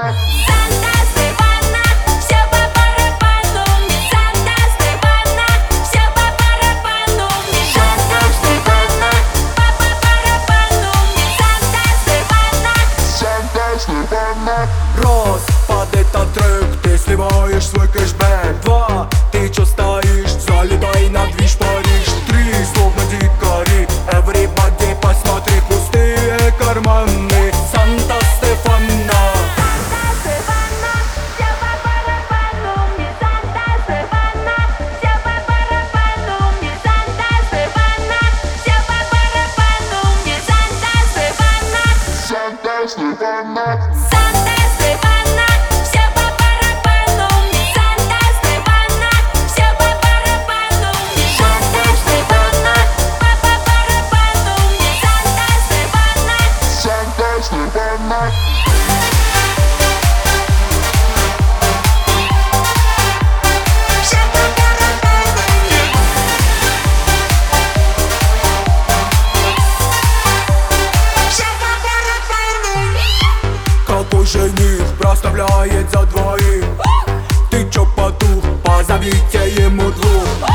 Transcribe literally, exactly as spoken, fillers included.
Санта-Стефана, все по барабану мне. Санта-Стефана, все по барабану мне. Санта-Стефана, по барабану мне. Санта-Стефана, Санта-Стефана. Раз, под этот трек ты сливаешь свой кэшбэк. Два, ты чё стоишь, залетай на движ Париж. Три, словно дикари, everybody посмотри, пустые карманы. Санта-Стефана, Санта-Стефана, все по барабану мне. Санта-Стефана, все по барабану мне. Санта-Стефана, все по барабану мне. Санта-Стефана, Санта-Стефана, Санта-Стефана, все по барабану мне. Санта-Стефана, все по барабану мне. Санта-Стефана, по барабану мне. Санта-Стефана, Санта-Стефана. какой жених проставляет за двоих? Ты чё потух, позовите ему двух.